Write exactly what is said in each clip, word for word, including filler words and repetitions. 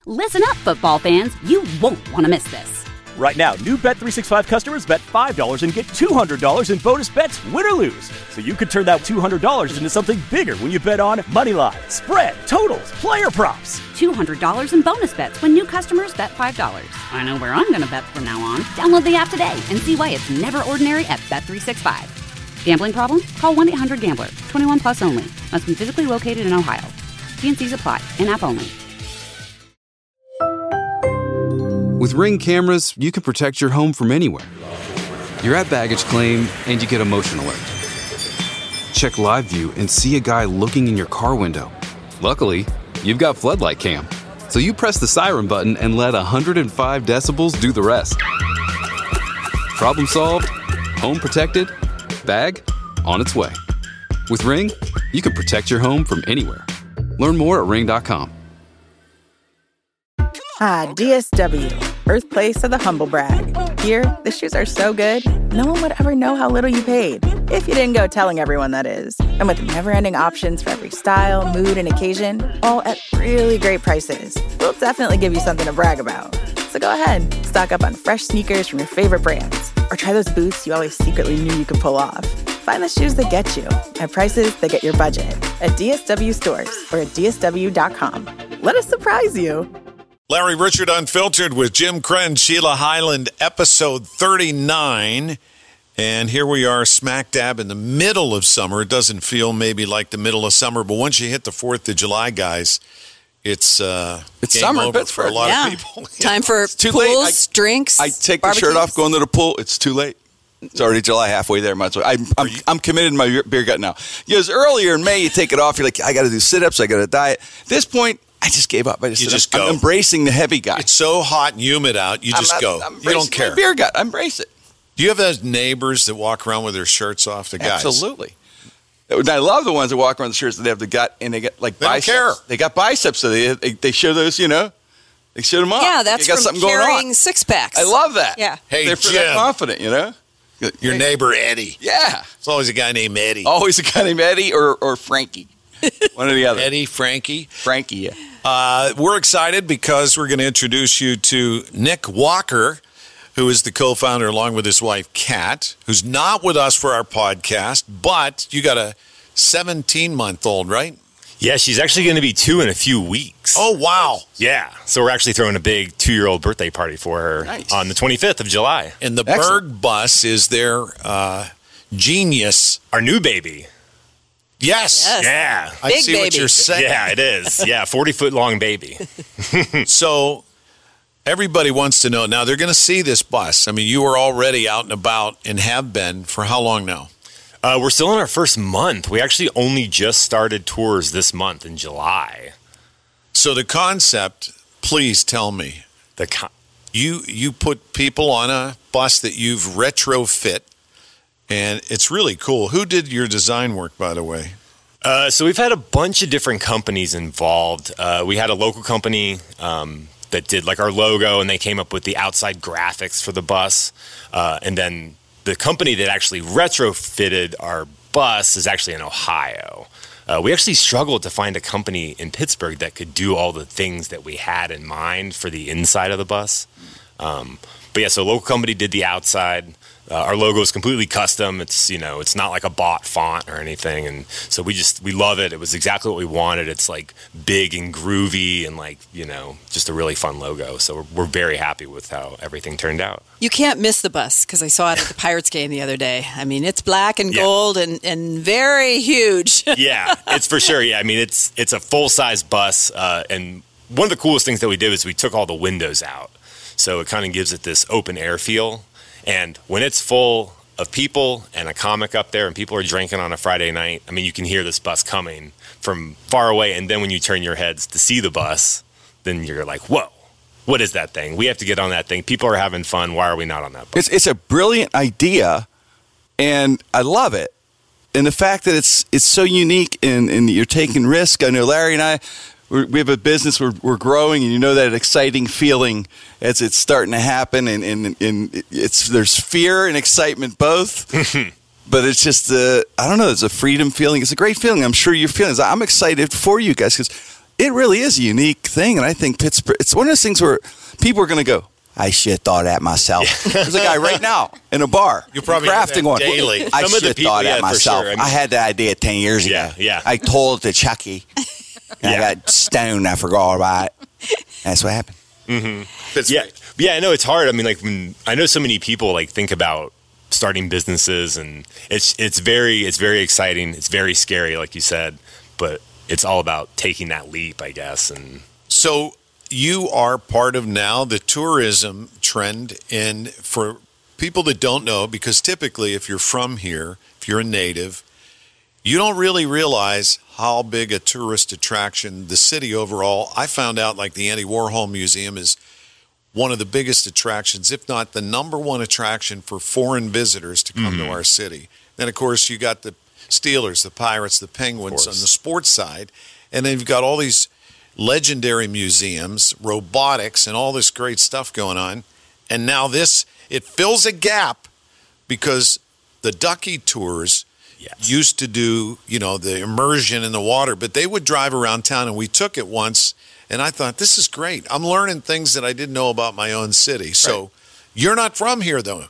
Listen up, football fans. You won't want to miss this. Right now, new Bet three sixty-five customers bet five dollars and get two hundred dollars in bonus bets, win or lose. So you could turn that two hundred dollars into something bigger when you bet on money line, spread, totals, player props. two hundred dollars in bonus bets when new customers bet five dollars. I know where I'm going to bet from now on. Download the app today and see why it's never ordinary at Bet three sixty-five. Gambling problem? Call one eight hundred gambler. twenty-one plus only. Must be physically located in Ohio. T and C's apply. In-app only. With Ring cameras, you can protect your home from anywhere. You're at baggage claim, and you get a motion alert. Check live view and see a guy looking in your car window. Luckily, you've got Floodlight Cam. So you press the siren button and let one hundred five decibels do the rest. Problem solved, home protected, bag on its way. With Ring, you can protect your home from anywhere. Learn more at ring dot com. Ah, D S W, birthplace of the humble brag. Here, the shoes are so good, no one would ever know how little you paid. If you didn't go telling everyone, that is. And with never-ending options for every style, mood, and occasion, all at really great prices, we'll definitely give you something to brag about. So go ahead, stock up on fresh sneakers from your favorite brands, or try those boots you always secretly knew you could pull off. Find the shoes that get you at prices that get your budget at D S W stores or at D S W dot com. Let us surprise you. Larry Richard Unfiltered with Jim Krenn, Sheila Hyland, episode thirty-nine. And here we are smack dab in the middle of summer. It doesn't feel maybe like the middle of summer, but once you hit the fourth of July, guys, it's uh, it's game summer over in for a lot yeah. of people. Time for too pools, late. I, drinks, I take barbecues. the shirt off, go into the pool. It's too late. It's already July, halfway there. Might as well. I'm, I'm, I'm committed to my beer gut now. Because earlier in May, you take it off. You're like, I got to do sit-ups. I got to diet. At this point, I just gave up. I just, You said, just I'm, go. I'm embracing the heavy guy. It's so hot and humid out, you just I'm, go. I'm, I'm you don't care. My beer gut. I embrace it. Do you have those neighbors that walk around with their shirts off? The guys? Absolutely. And I love the ones that walk around the shirts that they have the gut and they got like They don't biceps. care. They got biceps, so they, they they show those, you know, they show them off. Yeah, that's they got from something going carrying on. six packs. I love that. Yeah. Hey, they're Jim. that confident, you know. Your Hey. neighbor, Eddie. Yeah. It's always a guy named Eddie. Always a guy named Eddie or or Frankie. One or the other. Eddie, Frankie. Frankie, yeah. Uh, we're excited because we're going to introduce you to Nick Walker, who is the co-founder along with his wife, Kat, who's not with us for our podcast, but you got a seventeen-month-old, right? Yeah, she's actually going to be two in a few weeks. Oh, wow. Yeah, so we're actually throwing a big two-year-old birthday party for her Nice. on the twenty-fifth of July. And the Excellent. Berg bus is their uh, genius. Our new baby. Yes. Yes. Yeah. I Big see what baby. you're saying. Yeah, it is. Yeah, forty-foot-long baby. So everybody wants to know. Now, they're going to see this bus. I mean, you are already out and about and have been for how long now? Uh, we're still in our first month. We actually only just started tours this month in July. So the concept, please tell me. The con- You you put people on a bus that you've retrofit, and it's really cool. Who did your design work, by the way? Uh, so we've had a bunch of different companies involved. Uh, we had a local company um, that did like our logo, and they came up with the outside graphics for the bus. Uh, and then the company that actually retrofitted our bus is actually in Ohio. Uh, we actually struggled to find a company in Pittsburgh that could do all the things that we had in mind for the inside of the bus. Um, but yeah, so a local company did the outside. Uh, our logo is completely custom. It's, you know, it's not like a bought font or anything. And so we just, we love it. It was exactly what we wanted. It's like big and groovy and like, you know, just a really fun logo. So we're, we're very happy with how everything turned out. You can't miss the bus because I saw it at the Pirates game the other day. I mean, it's black and Yeah. gold and, and very huge. Yeah, it's for sure. Yeah, I mean, it's it's a full-size bus. Uh, and one of the coolest things that we did is we took all the windows out. So it kind of gives it this open air feel. And when it's full of people and a comic up there and people are drinking on a Friday night, I mean, you can hear this bus coming from far away. And then when you turn your heads to see the bus, then you're like, whoa, what is that thing? We have to get on that thing. People are having fun. Why are we not on that bus? It's it's a brilliant idea, and I love it. And the fact that it's it's so unique and, and you're taking risk. I know Larry and I, we're, we have a business, we're, we're growing, and you know that exciting feeling as it's starting to happen. And, and, and it's there's fear and excitement both. But it's just, uh, I don't know, it's a freedom feeling. It's a great feeling. I'm sure you're feeling it. I'm excited for you guys because it really is a unique thing, and I think Pittsburgh. It's one of those things where people are going to go, I should have thought that myself. There's a guy right now in a bar. You probably crafting one daily. I Some of should the have people, thought yeah, that for myself. sure. I I, mean- had the idea ten years ago. Yeah, yeah. I told it to Chucky. And Yeah. I got stoned. I forgot about it. That's what happened. That's Yeah, right. yeah, I know it's hard. I mean, like when, I know so many people like think about starting businesses, and it's it's very it's very exciting. It's very scary, like you said, but it's all about taking that leap, I guess. And So you are part of now the tourism trend, and for people that don't know, because typically if you're from here, if you're a native, you don't really realize how big a tourist attraction the city overall. I found out like the Andy Warhol Museum is one of the biggest attractions, if not the number one attraction for foreign visitors to come to our city. Then, of course, you got the Steelers, the Pirates, the Penguins on the sports side. And then you've got all these legendary museums, robotics, and all this great stuff going on. And now this, it fills a gap because the Ducky Tours yes. used to do, you know, the immersion in the water, but they would drive around town, and we took it once, and I thought, this is great. I'm learning things that I didn't know about my own city. So Right. you're not from here, though.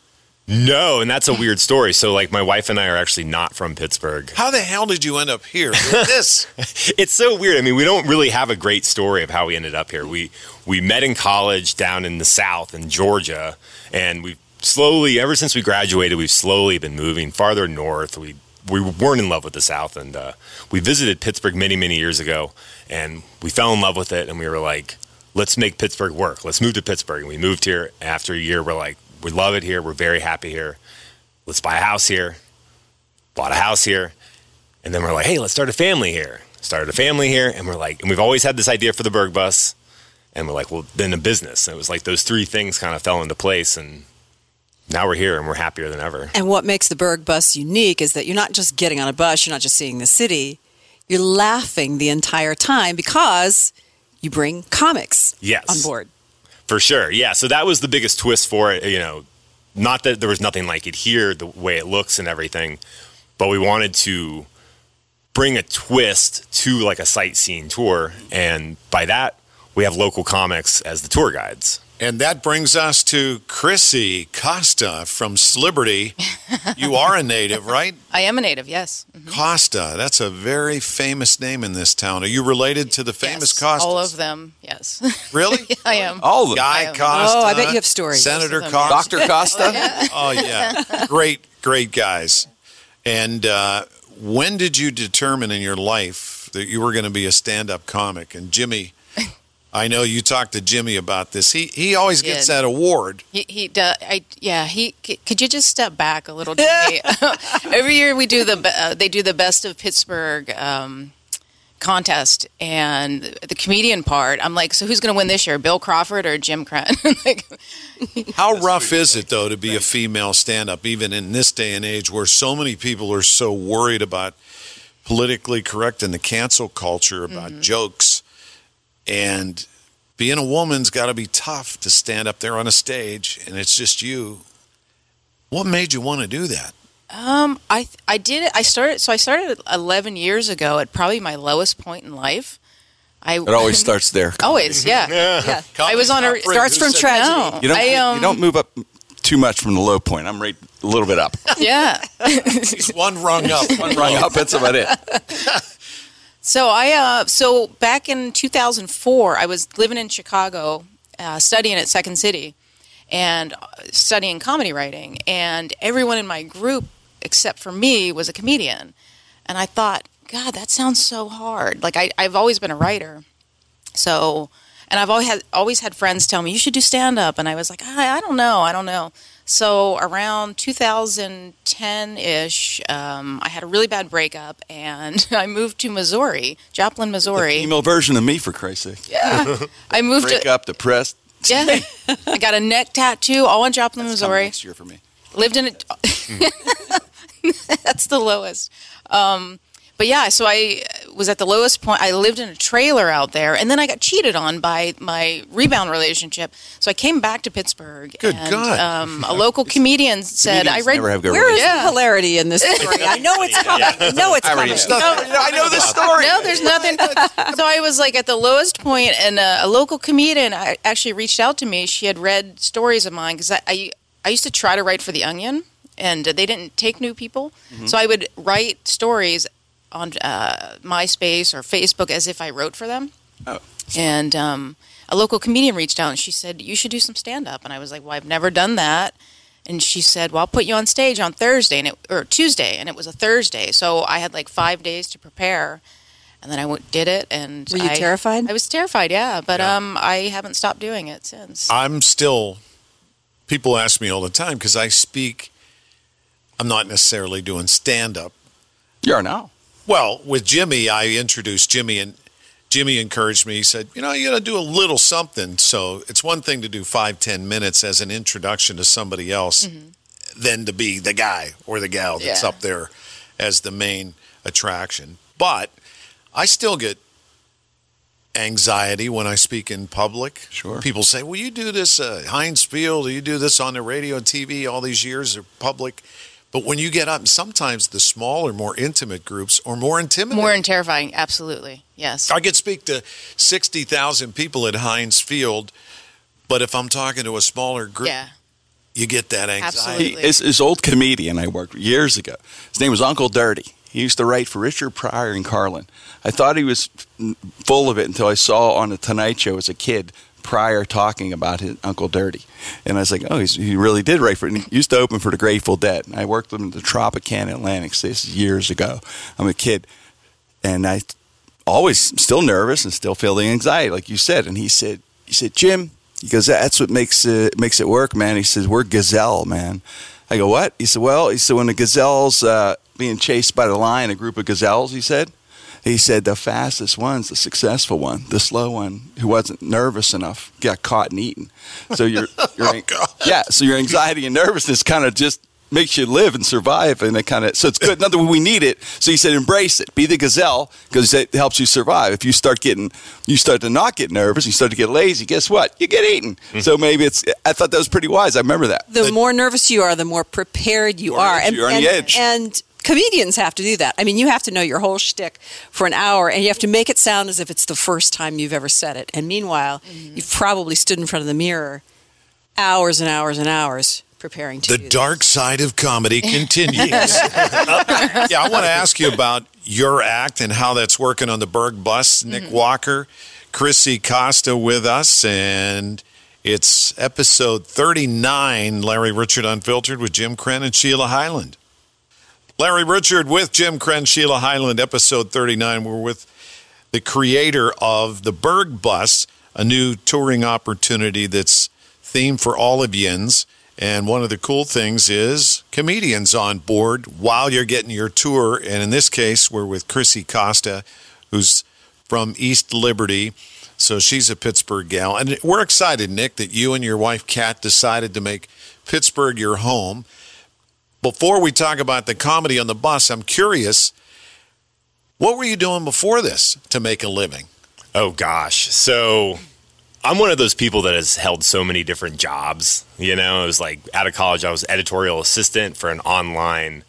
No, and that's a weird story. So, like, my wife and I are actually not from Pittsburgh. How the hell did you end up here with this? It's so weird. I mean, we don't really have a great story of how we ended up here. We we met in college down in the South in Georgia, and we slowly, ever since we graduated, we've slowly been moving farther north. We we weren't in love with the South, and uh, we visited Pittsburgh many, many years ago, and we fell in love with it, and we were like, let's make Pittsburgh work. Let's move to Pittsburgh. And we moved here. After a year, we're like, we love it here. We're very happy here. Let's buy a house here. Bought a house here. And then we're like, hey, let's start a family here. Started a family here. And we're like, and we've always had this idea for the Berg Bus. And we're like, well, then a business. And it was like those three things kind of fell into place. And now we're here and we're happier than ever. And what makes the Berg Bus unique is that you're not just getting on a bus, you're not just seeing the city, you're laughing the entire time because you bring comics Yes. on board. For sure. Yeah. So that was the biggest twist for it. You know, not that there was nothing like it here, the way it looks and everything, but we wanted to bring a twist to like a sightseeing tour. And by that, we have local comics as the tour guides. And that brings us to Chrissy Costa from Sliberty. You are a native, right? I am a native, yes. Mhm. Costa. That's a very famous name in this town. Are you related to the famous Yes, Costas? all of them, yes. Really? Yeah, I am. All of them. Guy I am. Costa. Oh, I bet you have stories. Senator Most of them, Costa. Doctor Costa? Oh, yeah. Great, great guys. And uh, when did you determine in your life that you were going to be a stand-up comic? And Jimmy, I know you talked to Jimmy about this. He he always gets Did. that award. He, he does. I yeah. He c- could you just step back a little, Jimmy? Every year we do the be- uh, they do the best of Pittsburgh um, contest, and the comedian part. I'm like, so who's going to win this year, Bill Crawford or Jim Crenn? Like, How rough is it, though, to be a female stand-up, even in this day and age where so many people are so worried about politically correct and the cancel culture about Mm-hmm. jokes? And being a woman's got to be tough to stand up there on a stage, and it's just you. What made you want to do that? Um, I I did it. I started. So I started eleven years ago at probably my lowest point in life. I It always starts there. always yeah yeah. I was on a Comedy's not Starts Who from said tragedy. No, You don't, I, um, you don't move up too much from the low point. I'm right a little bit up. yeah. He's one rung up. One Rung up, that's about it. So I uh, so back in two thousand four, I was living in Chicago, uh, studying at Second City, and uh, studying comedy writing. And everyone in my group, except for me, was a comedian. And I thought, God, that sounds so hard. Like I, I've always been a writer, so and I've always had always had friends tell me you should do stand up, and I was like, I, I don't know, I don't know. So around two thousand ten-ish, um, I had a really bad breakup, and I moved to Missouri, Joplin, Missouri. Female version of me, for Christ's sake. Yeah, I moved Break to. up, depressed. Yeah, I got a neck tattoo, all in Joplin, That's coming Missouri. next year for me. Lived in it. That's the lowest. Um, but yeah, so I was at the lowest point. I lived in a trailer out there, and then I got cheated on by my rebound relationship. So I came back to Pittsburgh. Good and, God. Um, a local comedian said, Comedians "I read." never have good Where is Yeah. the hilarity in this story? I know it's coming. I know it's coming. I know this story. No, there's nothing. So I was like at the lowest point, and uh, a local comedian I- actually reached out to me. She had read stories of mine because I, I I used to try to write for The Onion, and they didn't take new people. Mm-hmm. So I would write stories on uh, MySpace or Facebook as if I wrote for them. Oh. And um, a local comedian reached out and she said, "You should do some stand-up." And I was like, "Well, I've never done that." And she said, "Well, I'll put you on stage on Thursday and it, or Tuesday," and it was a Thursday. So I had like five days to prepare, and then I went, did it. And Were you I, terrified? I was terrified, yeah. But Yeah. um, I haven't stopped doing it since. I'm still, people ask me all the time because I speak, I'm not necessarily doing stand-up. You are now. Well, with Jimmy, I introduced Jimmy, and Jimmy encouraged me. He said, you know, you got to do a little something. So it's one thing to do five, ten minutes as an introduction to somebody else Mm-hmm. than to be the guy or the gal that's Yeah. up there as the main attraction. But I still get anxiety when I speak in public. Sure. People say, well, you do this uh, Heinz Field, or you do this on the radio and T V all these years of public. But when you get up, sometimes the smaller, more intimate groups are more intimidating. More and terrifying, absolutely. Yes. I could speak to sixty thousand people at Heinz Field, but if I'm talking to a smaller group, Yeah. you get that anxiety. He, his, his old comedian I worked with years ago. His name was Uncle Dirty. He used to write for Richard Pryor in Carlin. I thought he was full of it until I saw on the Tonight Show as a kid Pryor talking about his Uncle Dirty. And I was like, oh, he's, he really did write for it. And he used to open for the Grateful Dead. And I worked with him at the Tropicana Atlantic. This is years ago. I'm a kid. And I always still nervous and still feel the anxiety, like you said. And he said, he said, Jim, he goes, that's what makes it, makes it work, man. He says, we're gazelle, man. I go, what? He said, well, he said, when the gazelle's uh, being chased by the lion, a group of gazelles, he said, he said, the fastest one's the successful one. The slow one, who wasn't nervous enough, got caught and eaten. So your, your Oh, God. yeah, so your anxiety and nervousness kind of just makes you live and survive, and it kind of, so it's good. Not that we need it. So he said, embrace it. Be the gazelle, because it helps you survive. If you start getting, you start to not get nervous, you start to get lazy, guess what? You get eaten. Mm-hmm. So maybe it's, I thought that was pretty wise. I remember that. The more nervous you are, the more prepared you More are. nervous, you're on the and, edge. and comedians have to do that. I mean, you have to know your whole shtick for an hour, and you have to make it sound as if it's the first time you've ever said it. And meanwhile, Mm-hmm. you've probably stood in front of the mirror hours and hours and hours preparing to The do this. dark side of comedy continues. Uh, yeah, I want to ask you about your act and how that's working on the Berg bus. Nick Mm-hmm. Walker, Chrissy Costa with us, and it's episode thirty-nine, Larry Richard Unfiltered with Jim Krenn and Sheila Highland. Larry Richard with Jim Krenn, Sheila Highland, episode thirty-nine. We're with the creator of the Berg Bus, a new touring opportunity that's themed for all of yins. And one of the cool things is comedians on board while you're getting your tour. And in this case, we're with Chrissy Costa, who's from East Liberty. So she's a Pittsburgh gal. And we're excited, Nick, that you and your wife, Kat, decided to make Pittsburgh your home. Before we talk about the comedy on the bus, I'm curious, what were you doing before this to make a living? Oh, gosh. So I'm one of those people that has held so many different jobs. You know, it was like out of college, I was editorial assistant for an online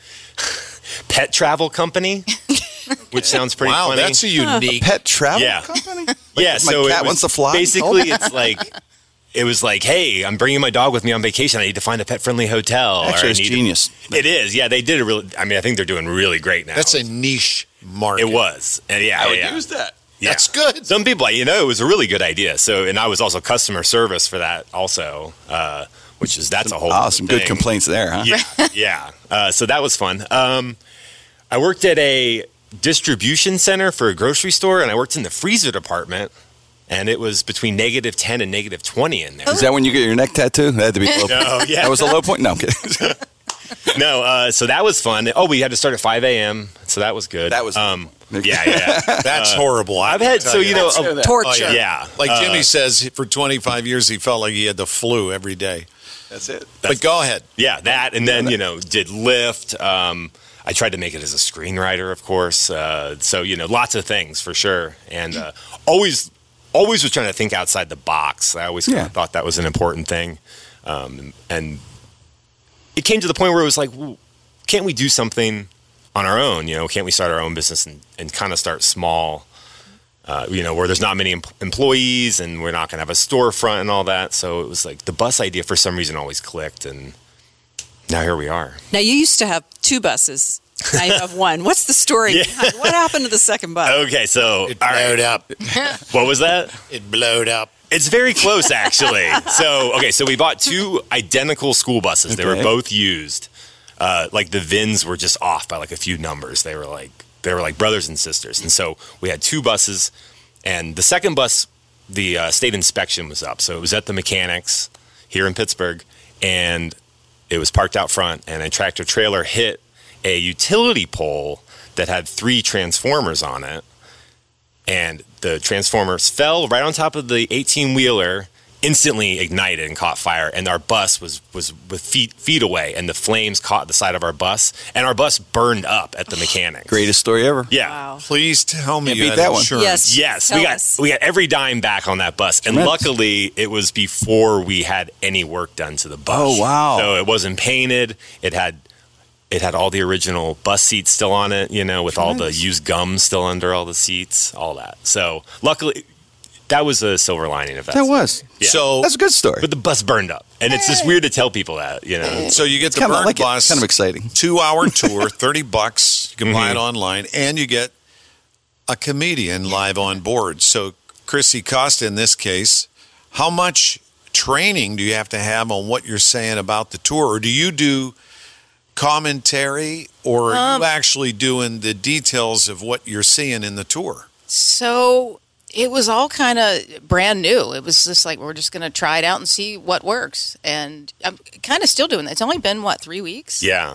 pet travel company, which sounds pretty wow, funny. that's a unique. Pet travel Yeah. company? yeah, my so cat it was wants to fly? basically it's like it was like, hey, I'm bringing my dog with me on vacation. I need to find a pet-friendly hotel. or Actually, I it's need to- genius. It is. Yeah, they did a really. I mean, I think they're doing really great now. That's a niche market. It was. And yeah, I would yeah. use that. Yeah. That's good. Some people, you know, it was a really good idea. So, and I was also customer service for that also, uh, which is, that's a whole Oh, some good thing. complaints there, huh? Yeah, yeah. Uh, so that was fun. Um, I worked at a distribution center for a grocery store, and I worked in the freezer department, and it was between negative ten and negative twenty in there. Is that when you get your neck tattoo? That had to be low. No, yeah. That was a low point? No, I'm kidding. No, uh, so that was fun. Oh, we had to start at five a.m., so that was good. That was- um, yeah, yeah. That's horrible. I I've can had, tell so, you know, Let's hear a that. torture. Oh, yeah. Like Uh, Jimmy says, for twenty-five years, he felt like he had the flu every day. That's it. But go ahead. Yeah, that, and then, you know, did Lyft. Um, I tried to make it as a screenwriter, of course. Uh, so, you know, lots of things for sure. And uh, always, always was trying to think outside the box. I always Yeah. thought that was an important thing. Um, and it came to the point where it was like, well, can't we do something on our own? You know, can't we start our own business and, and kind of start small? Uh, you know, where there's not many em- employees and we're not going to have a storefront and all that. So it was like the bus idea for some reason always clicked, and now here we are. Now, you used to have two buses. Now you have one. What's the story? Yeah. behind- What happened to the second bus? Okay, so It all right. blowed up. What was that? It blowed up. It's very close, actually. so, okay, so we bought two identical school buses. They were Okay. both used. Uh, like the V I Ns were just off by like a few numbers. They were like they were like brothers and sisters. And so we had two buses, and the second bus, the uh, state inspection was up. So it was at the mechanics here in Pittsburgh, and it was parked out front, and a tractor trailer hit a utility pole that had three transformers on it. And the transformers fell right on top of the eighteen-wheeler, instantly ignited and caught fire. And our bus was was with feet feet away, and the flames caught the side of our bus, and our bus burned up at the mechanics. Greatest story ever. Yeah. Wow. Please tell me Can't you beat had that one. insurance. Yes. Yes, Tell we got us. we got every dime back on that bus, and Tremendous. luckily it was before we had any work done to the bus. Oh, wow. So it wasn't painted. It had it had all the original bus seats still on it, you know, with all the used gum still under all the seats, all that. So luckily, that was a silver lining of that. That was. Yeah. So, That's a good story. But the bus burned up, and it's just weird to tell people that, you know. so you get the Kind of burn like it. bus, Kind of exciting. two-hour tour, thirty bucks. You can buy it Mhm. online, and you get a comedian live on board. So, Chrissy Costa, in this case, how much training do you have to have on what you're saying about the tour, or do you do commentary, or are Um, you actually doing the details of what you're seeing in the tour? So it was all kind of brand new. It was just like, we're just going to try it out and see what works. And I'm kind of still doing that. It's only been, what, three weeks? Yeah.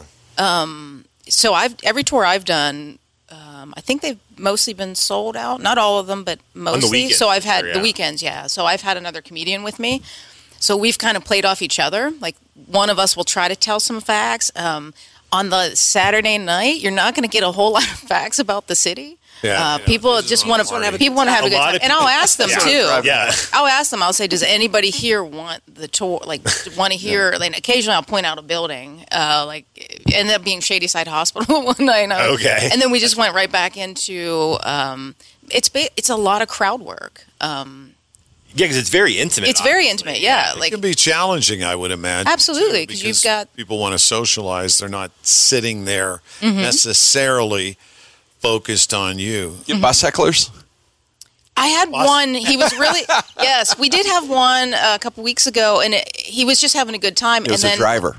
So I've every tour I've done, um, I think they've mostly been sold out. Not all of them, but mostly. weekends, So I've had sure, the yeah. weekends, yeah. So I've had another comedian with me. So we've kind of played off each other. Like, one of us will try to tell some facts. Um, on the Saturday night, you're not going to get a whole lot of facts about the city. Yeah, uh, yeah. People This is just one want to party. people want to have a, A good lot time, of and I'll people- ask them Yeah. too. Yeah. I'll ask them. I'll say, does anybody here want the tour? Like, want to hear? Like, occasionally, I'll point out a building. Uh, like, it ended up being Shady Side Hospital one night. And I- Okay. And then we just went right back into. Um, it's ba- it's a lot of crowd work. Um, Yeah, because it's very intimate. it's very obviously. intimate. Yeah, It like can be challenging, I would imagine. Absolutely, too, 'cause you've because got- people want to socialize. They're not sitting there Mm-hmm. necessarily focused on you. You bus hecklers? I had one. He was really yes. We did have one a couple weeks ago, and it, he was just having a good time. It was and a then driver.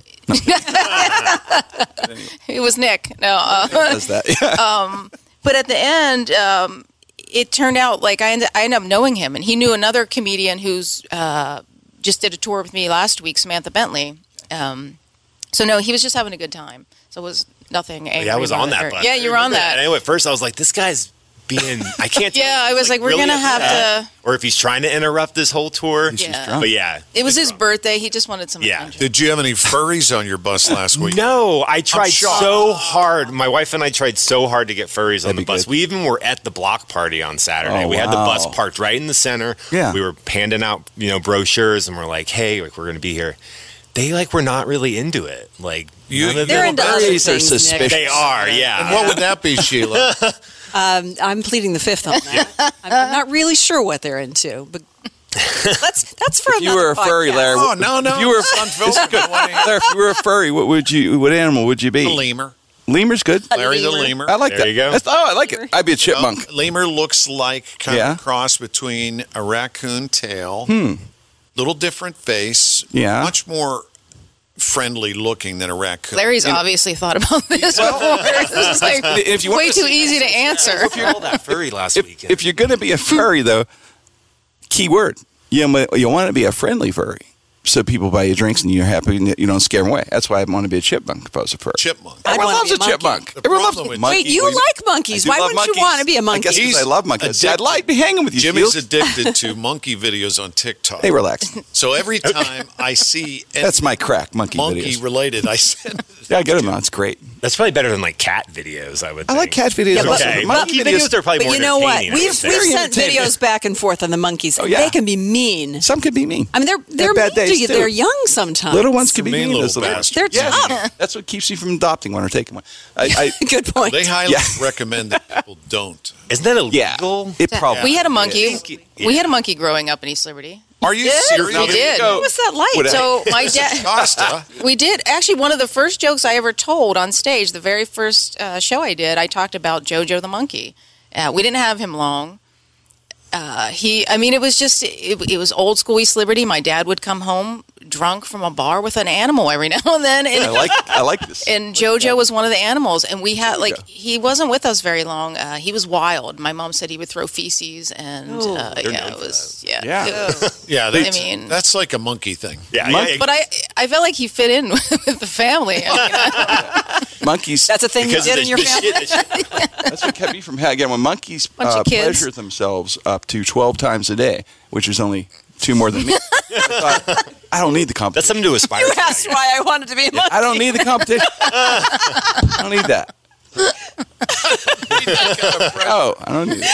it was Nick. No, uh, Does that? Yeah. but at the end, um, it turned out like I ended, I ended up knowing him, and he knew another comedian who's uh, just did a tour with me last week, Samantha Bentley. Um, so no, he was just having a good time. So it was nothing. Angry Yeah, I was about on it, that or- bus. Yeah, I you were on remember that. And anyway, at first I was like, this guy's being, I can't tell Yeah, if I he's, was like, we're really gonna have upset, to- or if he's trying to interrupt this whole tour. Yeah. drunk. But yeah. It was his birthday. He just wanted some Yeah. attention. Did you have any furries on your bus last week? No, I tried shocked. so hard. My wife and I tried so hard to get furries on That'd the be bus. good. We even were at the block party on Saturday. Oh, we had the bus wow. parked right in the center. Yeah. We were handing out, you know, brochures, and we're like, hey, like we're going to be here. They like were not really into it. Like You- none of They're them- into other Furries are things, Nick. suspicious. They are, yeah. And what would that be, Sheila? Um, I'm pleading the fifth on that. I'm not really sure what they're into, but that's that's for If you another were a furry, podcast. Larry, Oh, no, no. If you were It's unfiltered. Larry, if you were a furry, what would you? What animal would you A be? lemur. Lemur's good. Larry the lemur. lemur. I like There that. you go. That's- oh, I like it. I'd be a chipmunk. Lemur looks like kind Yeah. of a cross between a raccoon tail, Hmm. little different face, Yeah. much more friendly looking than a raccoon. Larry's obviously thought about this before. This is like If you want way to too easy to answer. all that furry last If, weekend. if you're going to be a furry, though, key word, you, mu- you want to be a friendly furry. So people buy you drinks and you're happy and you don't scare them away. That's why I want to be a chipmunk if I was a furry. Chipmunk. I'd Everyone wanna loves be a a monkey. chipmunk. The Everyone loves problem with- monkeys. Wait, you like monkeys. I do Why love wouldn't you monkeys. want to be a I monkey? guess because I love monkeys. I'd addicted. like to be hanging with you. Jimmy's Field. addicted to monkey videos on TikTok. Hey, relax. So every time I see any That's my crack, monkey monkey videos. related, I send Yeah, I get them now. It's great. That's probably better than like cat videos, I would I think. like cat videos. Yeah, also. okay. Monkey Monkey videos are probably But more you know what? entertaining, I We've, would say. we've Very sent entertaining. videos back and forth on the monkeys. Oh, yeah. They can be mean. Some can be mean. I mean, they're they're bad mean to days, you. too. They're young sometimes. Little ones can be Mean mean. little those little ones. bastards. They're Yeah. tough. That's what keeps you from adopting one or taking one. I, I, Good point. They highly Yeah. recommend that people don't. Isn't that yeah, illegal? it probably. We had a monkey. Yeah. We had a monkey growing up in East Liberty. Are you did? serious? We did. What was that like? What- So my dad, Costa. we did actually one of the first jokes I ever told on stage. The very first uh, show I did, I talked about Jojo the monkey. Uh, we didn't have him long. Uh, he, I mean, it was just it, it was old school East Liberty. My dad would come home drunk from a bar with an animal every now and then, and I like. I like this. and JoJo was one of the animals, and we had like he wasn't with us very long. Uh, he was wild. My mom said he would throw feces, and uh, They're yeah, known it for was yeah. Yeah. it was- Yeah, that's, I mean- that's like a monkey thing. Yeah, Monk- yeah, but I I felt like he fit in with the family. I mean, I- Monkeys. That's a thing you because did of in your the family. shit that That's what kept me from having. Again, when monkeys Bunch of uh, kids. pleasure themselves up to twelve times a day, which is only two more than me, I thought, I don't need the That's competition. something to aspire You to. asked why I wanted to be a monkey. I don't need the competition. I don't need that. Oh, I don't need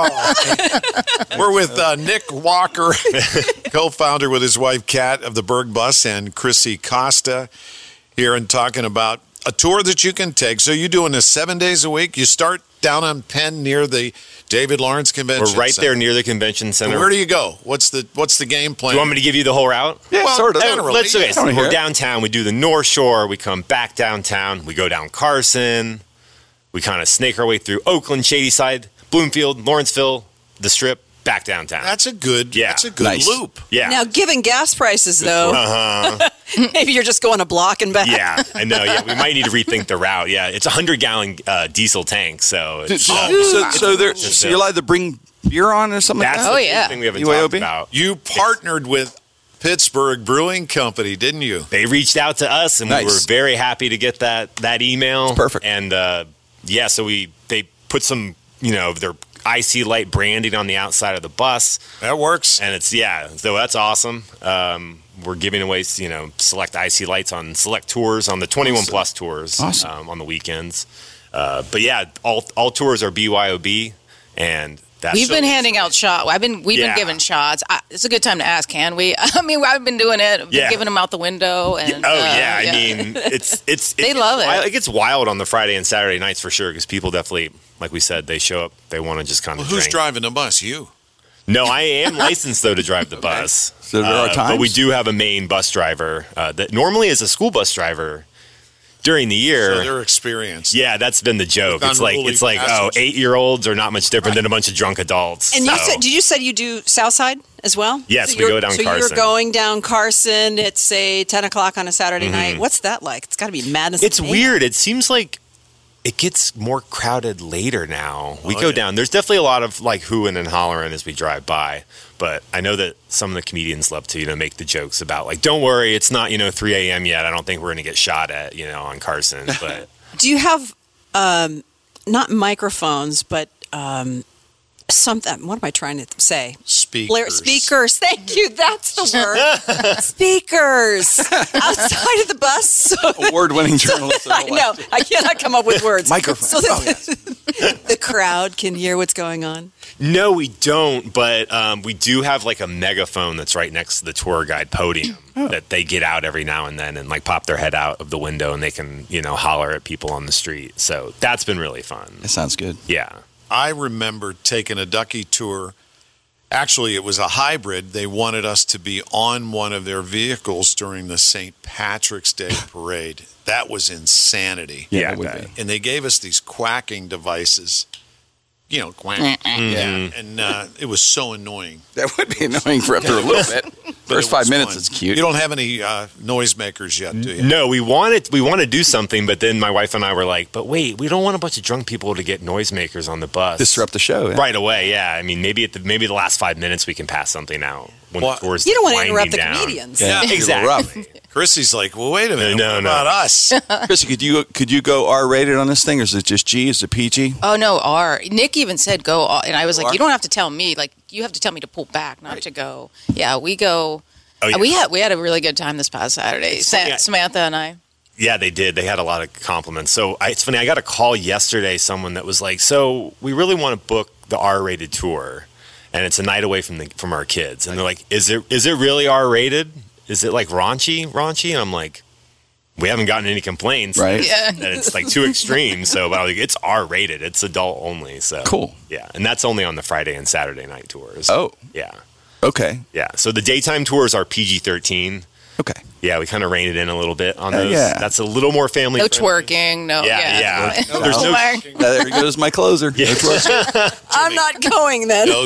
it. We're with uh, Nick Walker, co-founder with his wife Kat of the Berg Bus, and Chrissy Costa here, and talking about a tour that you can take. So you're doing this seven days a week. You start down on Penn near the David Lawrence Convention We're right Center. there near the convention center. Where do you go? What's the What's the game plan? Do you want me to give you the whole route? Yeah, Well, sort of. generally, Let's okay. yeah. So I wanna hear we're it. downtown. We do the North Shore. We come back downtown. We go down Carson. We kind of snake our way through Oakland, Shadyside, Bloomfield, Lawrenceville, the Strip, back downtown. That's a good. Yeah. That's a good Nice. loop. yeah. Now, given gas prices, though, Uh-huh. maybe you're just going a block and back. Yeah, I know. Yeah, we might need to rethink the route. Yeah, it's a hundred gallon uh, diesel tank, so it's, So, uh, so, so, there, so you're allowed to bring beer on or something that's like the Oh, that? big yeah. thing we haven't B Y O talked B? about. You partnered with Pittsburgh Brewing Company, didn't you? They reached out to us, and we Nice. were very happy to get that that email. Perfect. And uh, yeah, so we they put some you know their I C Light branding on the outside of the bus, That works. and it's yeah, so that's awesome. Um, we're giving away you know select I C Lights on select tours on the twenty-one plus tours Awesome. um, on the weekends. Uh, but yeah, all all tours are B Y O B, and that's We've been handing out shots. I've been we've Yeah. been giving shots. I, it's a good time to ask. Can we? I mean, I've been doing it. Been Yeah. giving them out the window. And Oh uh, yeah, I mean it's it's They it, love it's it. wild- It gets wild on the Friday and Saturday nights for sure because people definitely, like we said, they show up. They want to just kind Well, of. who's drink. driving the bus? You. No, I am licensed though to drive the bus. So there are Uh, times? but we do have a main bus driver uh, that normally is a school bus driver during the year. So they're experienced. Yeah, that's been the joke. With It's like unruly it's like oh, passengers. eight year olds are not much different than a bunch of drunk adults. And you So- said, did you said you do Southside as well? Yes, So we you're- go down so Carson. you're going down Carson at say ten o'clock on a Saturday night. What's that like? It's got to be madness. It's in the weird. It seems like it gets more crowded later now. We Oh, go yeah. down. There's definitely a lot of like hooing and hollering as we drive by. But I know that some of the comedians love to, you know, make the jokes about like, don't worry, it's not, you know, three a.m. yet. I don't think we're going to get shot at, you know, on Carson. But Do you have um, not microphones, but um, something? What am I trying to say? Speakers. Blair, speakers. Thank you. That's the word. Speakers outside of the bus. Award-winning journalist. I know. I cannot come up with words. Microphone. So that Oh, yes. the crowd can hear what's going on. no, we don't. But um, we do have like a megaphone that's right next to the tour guide podium that they get out every now and then and like pop their head out of the window and they can, you know, holler at people on the street. So that's been really fun. That sounds good. Yeah. I remember taking a Ducky tour. Actually, it was a hybrid. They wanted us to be on one of their vehicles during the Saint Patrick's Day parade. That was insanity. Yeah, Yeah, that would okay. be. And they gave us these quacking devices. You know, quack. Mm-hmm. Yeah. And uh, it was so annoying. That would be annoying for after a little bit. But First it five was minutes, fun. it's cute. You don't have any uh, noisemakers yet, do you? No, we wanted we want to do something, but then my wife and I were like, "But wait, we don't want a bunch of drunk people to get noisemakers on the bus Disrupt the show. Yeah. right away." Yeah, I mean, maybe at the maybe the last five minutes we can pass something out when Well, the tour's You don't want to winding interrupt the down. comedians. Yeah. It's a little exactly. rough. Chrissy's like, well, wait a minute. No, what no. about us? Chrissy, could you could you go R-rated on this thing, or is it just G? Is it P G? Oh no, R. Nick even said go, R. And I was like, R? you don't have to tell me. Like, you have to tell me to pull back, not to go. Yeah, we go. Oh, yeah. We had we had a really good time this past Saturday. Sa- yeah. Samantha and I. Yeah, they did. They had a lot of compliments. So I, it's funny. I got a call yesterday. Someone that was like, "So we really want to book the R-rated tour, and it's a night away from the from our kids." And they're like, "Is it is it really R-rated? Is it like raunchy, raunchy?" And I'm like, "We haven't gotten any complaints, right? Yeah. That it's like too extreme." So, but I was like, "It's R-rated. It's adult only." So Cool. Yeah, and that's only on the Friday and Saturday night tours. Oh, yeah, okay, yeah. So the daytime tours are P G thirteen. okay. Yeah, we kind of reined it in a little bit on Uh, those. yeah. That's a little more family. No friendly. twerking. No. Yeah, Yeah. yeah. No, There's no- twerking. There goes my closer. Yeah. No twerking. I'm not going then. No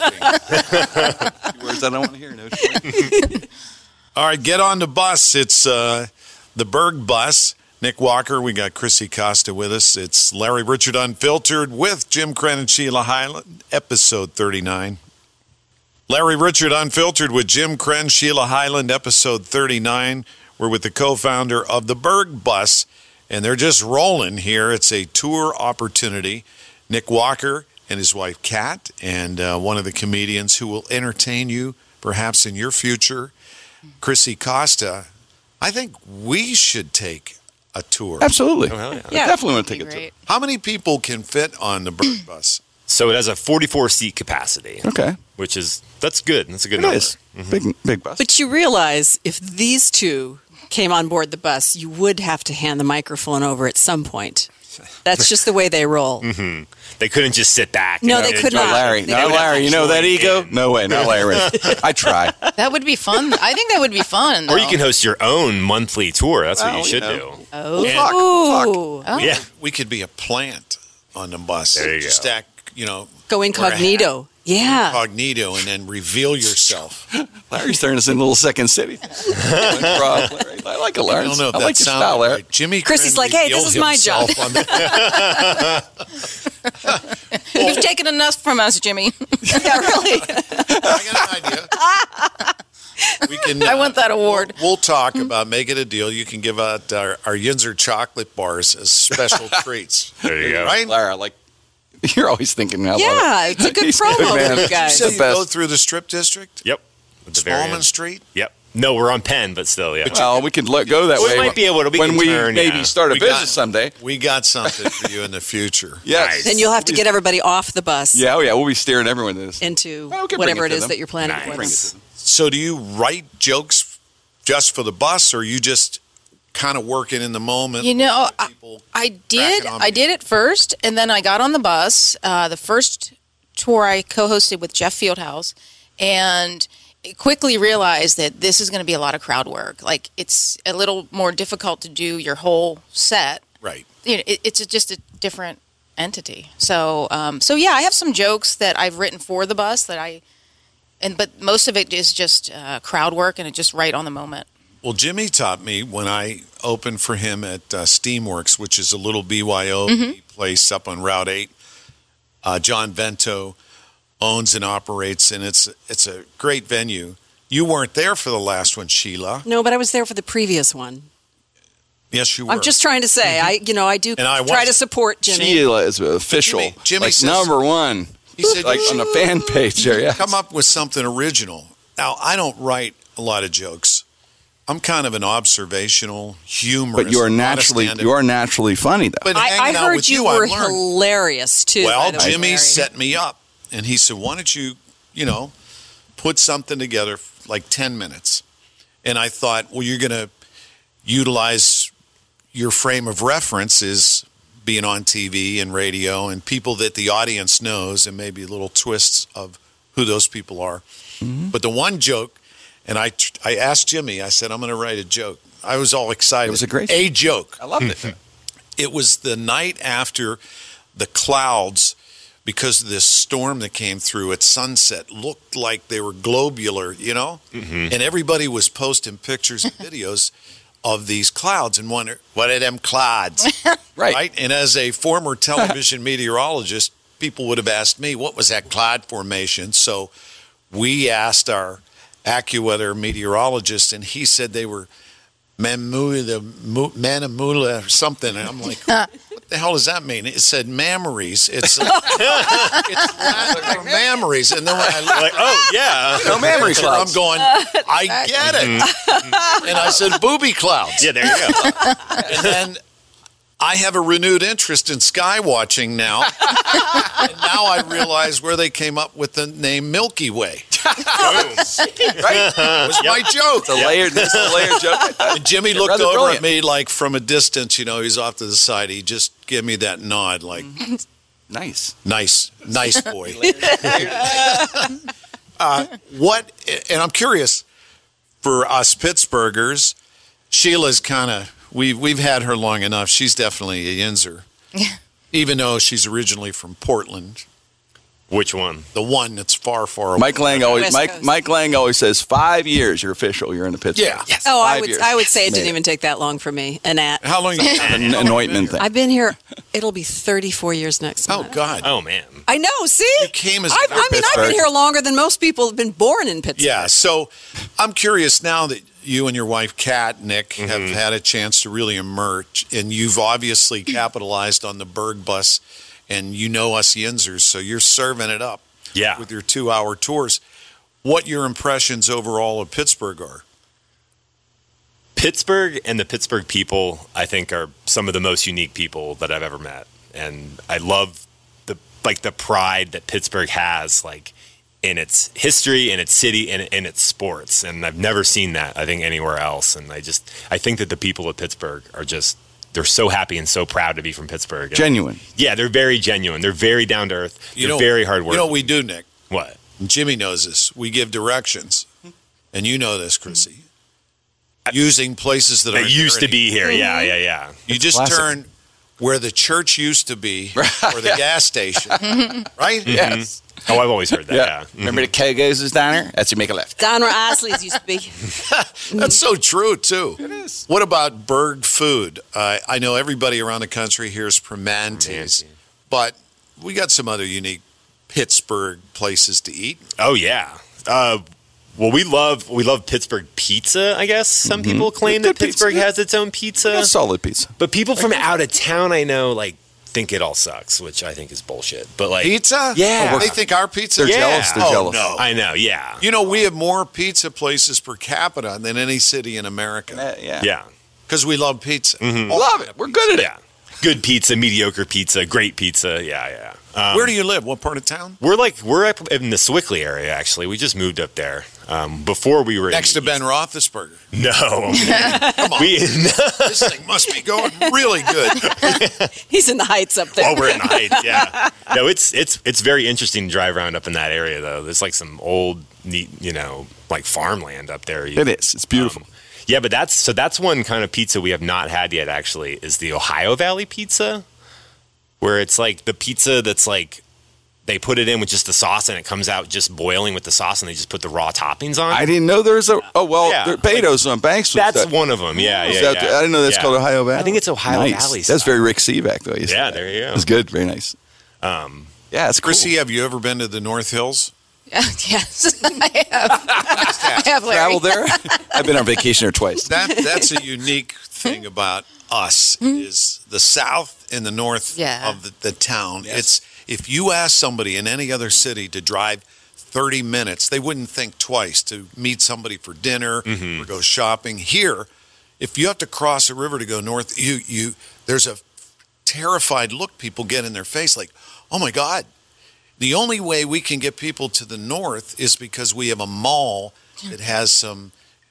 twerking. Words I don't want to hear. No twerking. All right, get on the bus. It's uh, the Berg bus. Nick Walker, we got Chrissy Costa with us. It's Larry Richard Unfiltered with Jim Crenn and Sheila Highland, episode thirty-nine. Larry Richard Unfiltered with Jim Crenn, Sheila Highland, episode thirty-nine. We're with the co-founder of the Berg bus, and they're just rolling here. It's a tour opportunity. Nick Walker and his wife, Kat, and uh, one of the comedians who will entertain you perhaps in your future, Chrissy Costa. I think we should take a tour. Absolutely. Oh, hell yeah. Yeah. I definitely want to take a tour. Great. How many people can fit on the Berg bus? So it has a forty-four seat capacity, Okay. which is that's good. That's a good It number. is. Big, big bus. But you realize if these two came on board the bus, you would have to hand the microphone over at some point. That's just the way they roll. Mm-hmm. They couldn't just sit back. No, you know, they and could enjoy Not not. it. Larry. They Not would have Larry. to You know that join ego? in. No way. Not Larry. I try. That would be fun. I think that would be fun. Or you though. can host your own monthly tour. That's what Well, you you should know. do. Oh, We'll talk. We'll talk. Oh. Yeah. We could be a plant on the bus. There you Just go. act, you know, go incognito. Yeah. incognito, and then reveal yourself. Larry's turning us into a little second city. I like Larry. I like it, I Larry. don't know if I that like your sounded style, Larry. right. Jimmy Chrissy's Crenn like, "Hey, this revealed is my job." himself on the- You've taken enough from us, Jimmy. Yeah, really. I got an idea. We can. I uh, want that award. We'll, we'll talk about making a deal. You can give out our, our Yinzer chocolate bars as special treats. There you go. Right? Larry, I like. You're always thinking. I love Yeah, it. it's a good He's promo man. for you guys. So the you best. go through the strip district, Yep. At the very Smallman end. Street. Yep. No, we're on Penn, but still, yeah. Well, we could let go that We way. might be able to- we when can we turn, maybe yeah. start a We business got- someday. We got something for you in the future. Yes. Then you'll have to get everybody off the bus Yeah, oh yeah, we'll be steering everyone to this. into Well, we can bring whatever it it to is them. that you're planning Nice. for Bring them. it to them. So do you write jokes just for the bus, or you just kind of working in the moment? You know, Let I, people I crack did. it on I you? did it first, and then I got on the bus. Uh, the first tour I co-hosted with Jeff Fieldhouse, and quickly realized that this is going to be a lot of crowd work. Like, it's a little more difficult to do your whole set. Right. You know, it, it's a, just a different entity. So, um, so yeah, I have some jokes that I've written for the bus that I, and but most of it is just uh, crowd work, and it's just right on the moment. Well, Jimmy taught me when I opened for him at uh, Steamworks, which is a little B Y O Mm-hmm. place up on Route eight. Uh, John Vento owns and operates, and it's it's a great venue. You weren't there for the last one, Sheila. No, but I was there for the previous one. Yes, you were. I'm just trying to say, I you know, I do And I try to wasn't. support Jimmy. Sheila is official. Jimmy- Jimmy like says- number one. He said, like "You on the should fan page there. Yeah. come up with something original. Now, I don't write a lot of jokes. I'm kind of an observational humorist. But you are not a naturally stand-up. you are naturally funny though. But I, I hanging out heard with you, you, I were learned. hilarious too. Well, by the way, Jimmy Larry. set me up, and he said, "Why don't you, you know, put something together for like ten minutes?" And I thought, well, you're going to utilize your frame of reference is being on T V and radio and people that the audience knows, and maybe little twists of who those people are. Mm-hmm. But the one joke, and I, I asked Jimmy, I said, I'm going to write a joke. I was all excited. It was a great A joke. I loved it. It was the night after the clouds, because of this storm that came through at sunset, looked like they were globular, you know? Mm-hmm. And everybody was posting pictures and videos of these clouds and wonder, what are them clouds? Right. And as a former television meteorologist, people would have asked me, what was that cloud formation? So we asked our AccuWeather meteorologist, and he said they were Mamula, Manamula or something. And I'm like, what the hell does that mean? It said mammaries. It's, uh, it's Latin for mammaries. And then when I looked, Like, oh, yeah. No memory I'm clouds. going, I get it. And I said, booby clouds. Yeah, there you go. And then I have a renewed interest in sky watching now. And now I realize where they came up with the name Milky Way. Right? That was my joke. It's a layered, it's a layered joke. And Jimmy looked Rather over brilliant. at me like from a distance, you know, he's off to the side. He just gave me that nod like, Nice. nice, nice boy. uh, what, and I'm curious, for us Pittsburghers, Sheila's kind of, we've, we've had her long enough. She's definitely a Yinzer. Even though she's originally from Portland, Which one? the one that's far, far away. Mike Lang always West Mike Coast. Mike Lang always says five years you're official. You're in the Pittsburgh. Yeah. Yes. Oh, I Five would years. I would say it Made didn't even take that long for me. And at How long? You An anointment thing. I've been here. It'll be thirty-four years next Oh month. God. Oh, man. I know. See, You came as a I've, I mean, I've Pittsburgh. been here longer than most people have been born in Pittsburgh. Yeah. So I'm curious now that you and your wife, Kat, Nick, have had a chance to really emerge, and you've obviously capitalized on the Berg bus, and you know us Yinzers, so you're serving it up Yeah. with your two-hour tours. What your impressions overall of Pittsburgh are? Pittsburgh and the Pittsburgh people, I think, are some of the most unique people that I've ever met. And I love the like the pride that Pittsburgh has, like in its history, in its city, and in its sports. And I've never seen that, I think, anywhere else. And I just I think that the people of Pittsburgh are just they're so happy and so proud to be from Pittsburgh. And, Genuine. yeah, they're very genuine. They're very down to earth. They're You know, very hard work. You know what we do, Nick? what? And Jimmy knows this. We give directions, and you know this, Chrissy. Using places that, That are used to be here. Yeah, yeah, yeah. You just classic. turn where the church used to be, or the gas station, right? Yes. Oh, I've always heard that. Yeah. Yeah. Mhm. Remember the Kegos diner? That's you make a left. Down where Isley's used to be. That's so true, too. It is. What about Berg food? Uh, I know everybody around the country hears Primanti's, but we got some other unique Pittsburgh places to eat. Oh yeah. Uh, well, we love we love Pittsburgh pizza. I guess some people claim Good that Pittsburgh pizza. has its own pizza, Yeah, solid pizza. but people from out of town, I know, like think it all sucks, which I think is bullshit. But like Pizza? Yeah. Oh, they think our pizza They're is Yeah. jealous. They're Oh, jealous. no. I know. Yeah. You know, we have more pizza places per capita than any city in America Uh, yeah. Yeah. because we love pizza. Love it. We're good at it. Yeah. Good pizza, mediocre pizza, great pizza. Yeah, yeah. Um, Where do you live? What part of town? we're like we're up in the Swickley area. Actually, we just moved up there. Um, before we were Next in to Ben Roethlisberger. No, Come on. we This thing must be going really good. He's in the heights up there. while we're in the Heights. Yeah, no, it's it's it's very interesting to drive around up in that area though. There's like some old, neat, you know, like farmland up there. It is. It's beautiful. Um, yeah, but that's so that's one kind of pizza we have not had yet. Actually, is the Ohio Valley pizza, where it's like the pizza that's like they put it in with just the sauce and it comes out just boiling with the sauce and they just put the raw toppings on. I didn't know there was a. Oh well, Yeah, there, Beto's on Banks. was that's that- one of them. Yeah, was yeah, that- yeah. I didn't know that's Yeah. called Ohio Valley. I think it's Ohio nice. Valley. That's style. very Rick Seaback though. He said Yeah, that. there you go. It's good. Very nice. Um, Yeah, it's cool. Chrissy, have you ever been to the North Hills? Yes, I have. I have, Larry. Traveled there. I've been on vacation there twice. That that's a unique thing about us is the South and the North Yeah. of the, the town. It's if you ask somebody in any other city to drive thirty minutes, they wouldn't think twice to meet somebody for dinner or go shopping. Here, if you have to cross a river to go north, you you there's a terrified look people get in their face like, "Oh my God." The only way we can get people to the north is because we have a mall that has some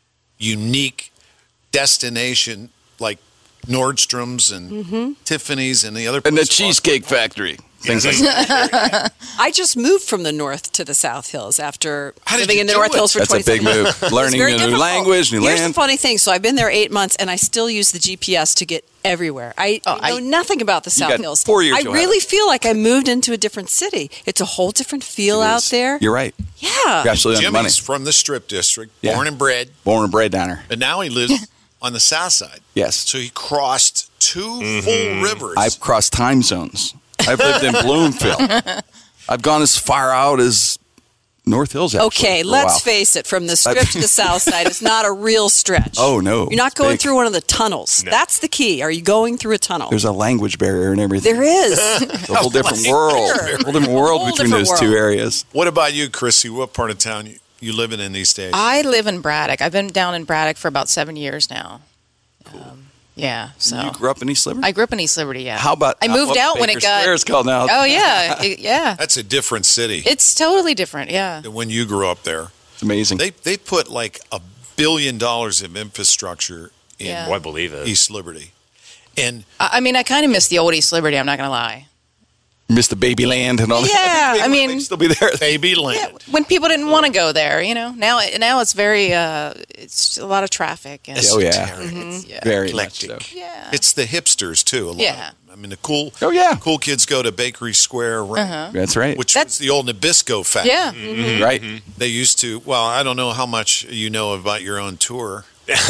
unique destination like Nordstrom's and Tiffany's and the other And the places. Cheesecake Factory. Things like that. I just moved from the north to the South Hills after How did living you in the do North it? Hills for That's a big twenty-seven move. It's Learning very a new difficult. language, new Here's land. the funny thing. So I've been there eight months, and I still use the G P S to get everywhere. I Oh, know I- nothing about the South got Hills. four years I you'll have really it. feel like I moved into a different city. It's a whole different feel It out is. there. You're right. Yeah. You're absolutely on the money. Jimmy's from the Strip District, Yeah. born and bred, Born and bred down there. and now he lives on the south side. Yes. So he crossed two full rivers. I've crossed time zones. I've lived in Bloomfield. I've gone as far out as North Hills. Actually, Okay, for a let's while. face it. From the strip to the south side, it's not a real stretch. Oh, no. You're not It's going big. through one of the tunnels. No. That's the key. Are you going through a tunnel? There's a language barrier and everything. There is. It's a whole different world. A whole different world Whole between different those two world. areas. What about you, Chrissy? What part of town you, you living in these days? I live in Braddock. I've been down in Braddock for about seven years now. Um, yeah, so You grew up in East Liberty? I grew up in East Liberty. Yeah. How about I moved what out when Baker it got. Square is called now? Oh yeah, it- yeah. That's a different city It's totally different. Yeah. than when you grew up there. It's amazing. They they put like a billion dollars of infrastructure in Yeah. Oh, I believe it. East Liberty, and I I mean, I kind of miss the old East Liberty. I'm not gonna lie. Missed the baby land and all that. Yeah, I mean- They'd still be there. baby land. Yeah, when people didn't want to go there, you know. Now, now it's very, uh, it's a lot of traffic. And, Oh, yeah. Esoteric. yeah. Very much Eclectic. so. Yeah. It's the hipsters too. A lot. Yeah. I mean the cool. Oh, yeah. Cool kids go to Bakery Square, Uh-huh. That's right. which That's- was the old Nabisco factory. yeah. Mm-hmm. Right. They used to. Well, I don't know how much you know about your own tour.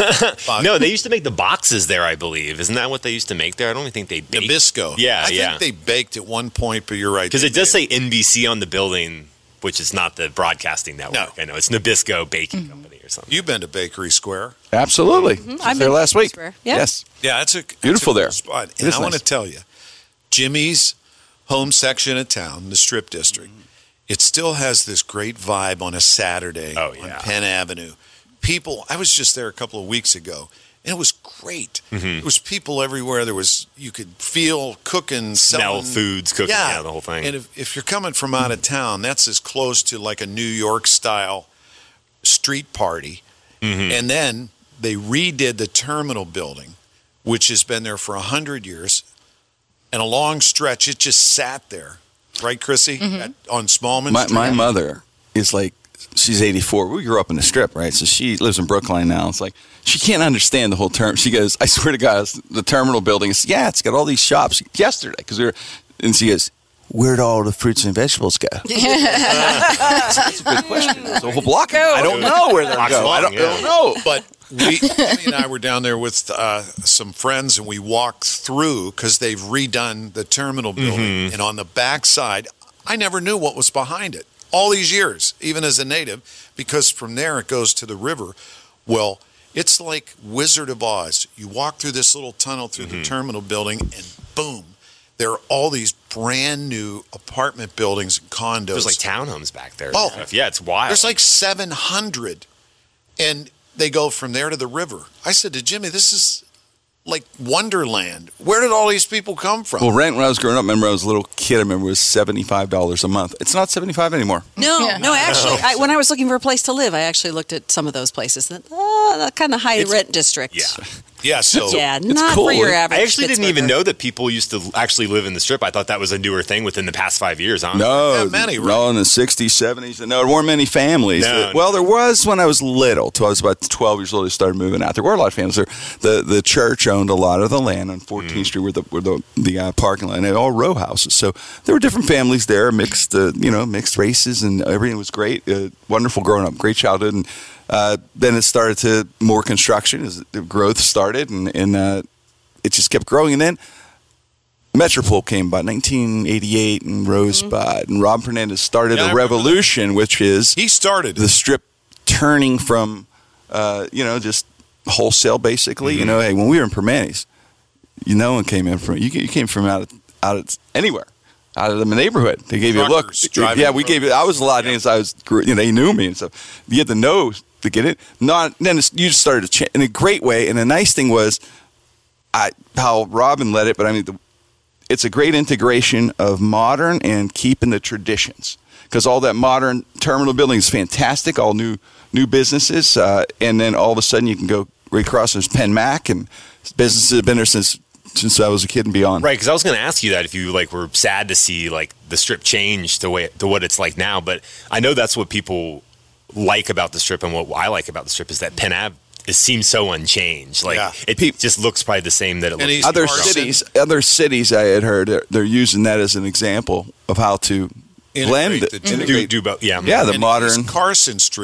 No, they used to make the boxes there, I believe. Isn't that what they used to make there? I don't even think they baked. Nabisco. Yeah, I yeah. think they baked at one point, but you're right. Because They it does made- say N B C on the building, which is not the broadcasting network. No. I know. It's Nabisco Baking Company or something. You've been to Bakery Square. Absolutely. Mm-hmm. I was there last week. Yeah. Yes. Yeah, it's a it's Beautiful a cool there. spot. It And is I want to nice. tell you, Jimmy's home section of town, the Strip District, it still has this great vibe on a Saturday Oh, on yeah. Penn Avenue. People, I was just there a couple of weeks ago, and it was great. Mm-hmm. There was people everywhere. There was you could feel cooking, Smell selling, foods, cooking, yeah, the whole thing. And if, if you're coming from out of town, that's as close to like a New York style street party. Mm-hmm. And then they redid the terminal building, which has been there for a hundred years. And a long stretch, it just sat there, right, Chrissy, At, on Smallman My, Street. my mother is like, she's eighty-four. We grew up in the Strip, right? So she lives in Brookline now. It's like, she can't understand the whole term. She goes, I swear to God, it's the terminal building. It's, yeah, it's got all these shops. Yesterday, because we were, and she goes, where'd all the fruits and vegetables go? That's a good question. There's a whole block. I don't know where they Block's go. I long, don't, yeah. I don't know. But we, Jimmy and I were down there with uh, some friends, and we walked through because they've redone the terminal building. And on the back side, I never knew what was behind it all these years, even as a native, because from there it goes to the river. Well, it's like Wizard of Oz. You walk through this little tunnel through the terminal building, and boom, there are all these brand new apartment buildings and condos. There's like townhomes back there. and Oh. stuff. Yeah, it's wild. There's like seven hundred. And they go from there to the river. I said to Jimmy, this is like Wonderland. Where did all these people come from? Well, rent when I was growing up, remember I was a little kid, I remember it was seventy-five dollars a month. It's not seventy-five anymore. No, Yeah. no, actually, I, when I was looking for a place to live, I actually looked at some of those places. That, oh, the kind of high rent district. Yeah. yeah, so Yeah, not cool. for your average I actually didn't even Pittsburgher. know that people used to actually live in the Strip. I thought that was a newer thing within the past five years. Huh? No, Not many, right? no, in the sixties, seventies. No, there weren't many families. No, well, there was when I was little. Till I was about twelve years old, I started moving out. There were a lot of families there. The the church owned a lot of the land on fourteenth Street, where the where the the uh, parking lot, and they all row houses. So there were different families there, mixed, uh, you know, mixed races, and everything was great. Uh, wonderful growing up, great childhood, and uh, then it started to more construction as the growth started, and and uh, it just kept growing, and then. Metropole came by nineteen eighty-eight, and Rosebud, and Rob Fernandez started Yeah, I a remember revolution, which is he started. the Strip turning from, uh, you know, just wholesale, basically. You know, hey, when we were in Permanis, you no one came in from you, you came from out of, out of anywhere, out of the neighborhood. They gave you a look. Truckers driving Yeah, we gave you. I was a lot in, so I was, you know, they knew me and stuff. You had to know to get it. Not then it's, you just started to change in a great way. And the nice thing was, I how Robin led it, but I mean the. It's a great integration of modern and keeping the traditions, because all that modern terminal building is fantastic, all new new businesses, uh, and then all of a sudden you can go right across. There's Penn Mac, and businesses have been there since since I was a kid and beyond. Right, because I was going to ask you that if you like were sad to see like the Strip change to way to what it's like now, but I know that's what people like about the Strip, and what I like about the Strip is that Penn Ave it seems so unchanged. Like Yeah. it just looks probably the same that it And looks. he's- Other Carson. cities, other cities, I had heard they're, they're using that as an example of how to Integrate blend the it. two. do, do both. Yeah, Yeah, the And modern. East Carson Street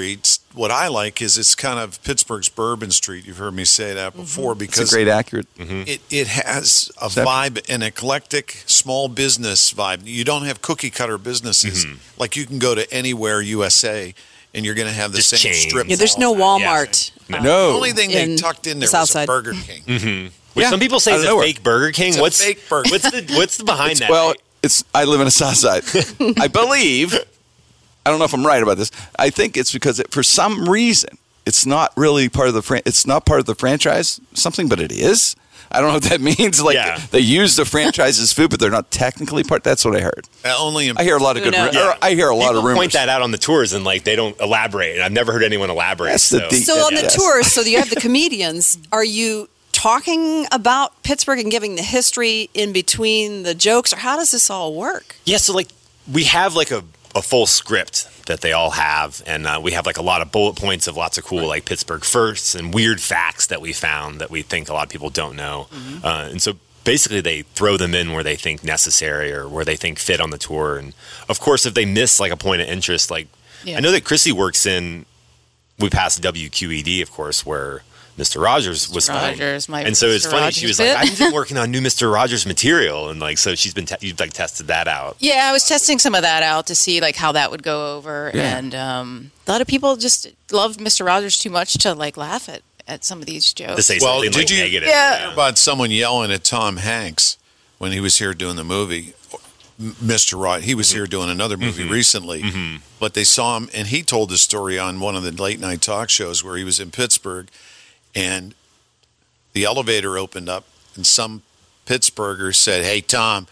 what I like is it's kind of Pittsburgh's Bourbon Street. You've heard me say that before because It's a great, accurate. it, it has a vibe, an eclectic small business vibe. You don't have cookie cutter businesses. Like you can go to anywhere U S A and you're going to have the Just same chain. strip. Yeah, there's no mall. Walmart. Yeah. uh, No. The only thing they in tucked in the there South was a Side. Burger King. Which Yeah. some people say Out is of a nowhere. fake Burger King. It's a what's fake burger. what's the what's the behind that? Well, it's. I live in a South Side. I believe. I don't know if I'm right about this. I think it's because it, for some reason it's not really part of the. Fran- it's not part of the franchise something, but it is. I don't know what that means. Like Yeah. they use the franchise's food, but they're not technically part. That's what I heard. Uh, only in I hear a lot of Who good. knows? Ru- or I hear a lot People of rumors. point that out on the tours and like they don't elaborate. And I've never heard anyone elaborate. That's the so. deep- So on the Yes. tours, so you have the comedians. Are you talking about Pittsburgh and giving the history in between the jokes, or how does this all work? Yeah, so like we have like a, a full script that they all have, and uh, we have like a lot of bullet points of lots of cool like Pittsburgh firsts and weird facts that we found that we think a lot of people don't know. Mm-hmm. Uh, and so basically they throw them in where they think necessary or where they think fit on the tour. And of course, if they miss like a point of interest, like Yeah. I know that Chrissy works in, we passed W Q E D, of course, where Mister Rogers was filmed. Rogers, my and so it's Mister funny. Rogers She was bit. like, "I've been working on new Mister Rogers material," and like, so she's been te- you've like tested that out. Yeah, I was testing some of that out to see like how that would go over, Yeah. and um, a lot of people just love Mister Rogers too much to like laugh at, at some of these jokes. To say Well, something did like you- negative. Yeah. about someone yelling at Tom Hanks when he was here doing the movie. M- Mister Rod, he was here doing another movie recently, but they saw him, and he told the story on one of the late night talk shows where he was in Pittsburgh, and the elevator opened up, and some Pittsburgher said, "Hey, Tom,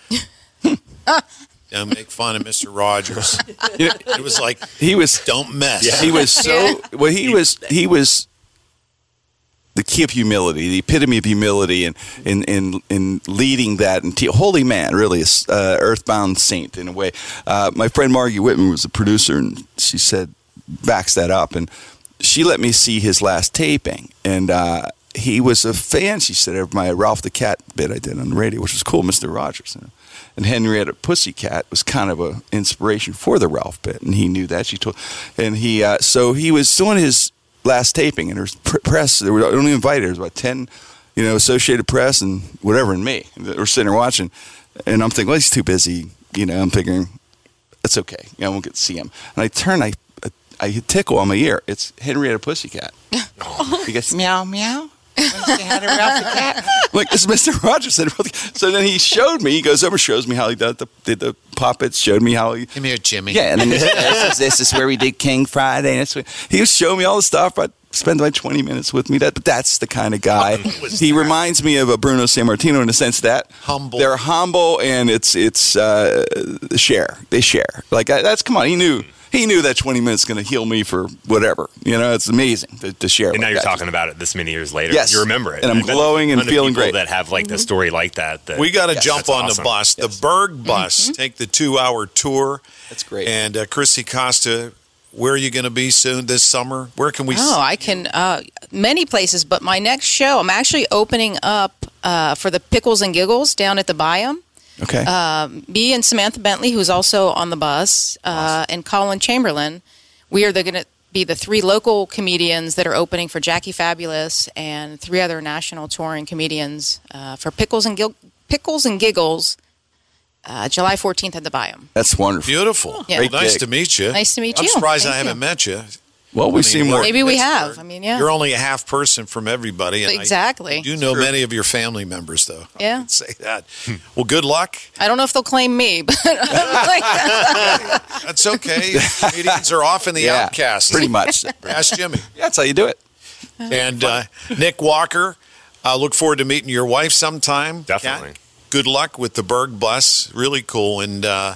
don't make fun of Mister Rogers." You know, It was like, he was. "Don't mess." He was so. Well, he was. He was. The key of humility, the epitome of humility, and in in in leading that, and te- holy man, really, a s- uh, earthbound saint in a way. Uh, my friend Margie Whitman was the producer, and she said backs that up, and she let me see his last taping, and uh, he was a fan. She said of my Ralph the Cat bit I did on the radio, which was cool, Mister Rogers, you know? And Henrietta Pussycat was kind of an inspiration for the Ralph bit, and he knew that. She told, and he uh, so he was doing his last taping, and there was pr- press. There were only invited. There was about ten, you know, Associated Press and whatever, and me. And we're sitting there watching, and I'm thinking, well, he's too busy. You know, I'm figuring it's okay. You know, I won't get to see him. And I turn, I, I tickle on my ear. It's Henrietta Pussycat. He goes meow meow. Say hi to Ralph the Cat. I'm like, it's Mister Rogers. So then he showed me. He goes over, shows me how he did the, did the puppets. Showed me how he. Come here, Jimmy. Yeah, and then this, this, is, this is where we did King Friday. And that's what, he was showing me all the stuff. But spend like twenty minutes with me. That, but that's the kind of guy. He reminds me of a Bruno Sammartino in the sense that Humble. They're humble, and it's it's uh, share. They share. Like that's come on. He knew. He knew that twenty minutes is going to heal me for whatever. You know, it's amazing to, to share. And like now you're that. talking about it this many years later. Yes. You remember it. And I'm I bet glowing and a ton of feeling people great. that have like the story like that. that We got to Yes, jump that's on awesome. the bus, Yes. the Berg bus. Take the two-hour tour. That's great. And uh, Chrissy Costa, where are you going to be soon this summer? Where can we? Oh, I can uh, many places, but my next show, I'm actually opening up uh, for the Pickles and Giggles down at the Biome. Okay. Um, me and Samantha Bentley, who's also on the bus, uh, and Colin Chamberlain. We are going to be the three local comedians that are opening for Jackie Fabulous and three other national touring comedians uh, for Pickles and Gil- Pickles and Giggles, uh, July fourteenth at the Biome. That's wonderful. Beautiful. Yeah. Well, Great nice gig. to meet you. Nice to meet I'm you. surprised I Thank haven't you. met you. Well, I we mean, seem we're more. in Maybe we Pittsburgh. have. I mean, yeah. You're only a half person from everybody. And Exactly. I do know many of your family members, though. I Yeah. can say that. Well, good luck. I don't know if they'll claim me, but like, That's okay. Comedians are often the Yeah, outcasts. pretty much. Ask Jimmy. Yeah, that's how you do it. And uh, Nick Walker, I look forward to meeting your wife sometime. Definitely. Kat, good luck with the Berg bus. Really cool. And uh,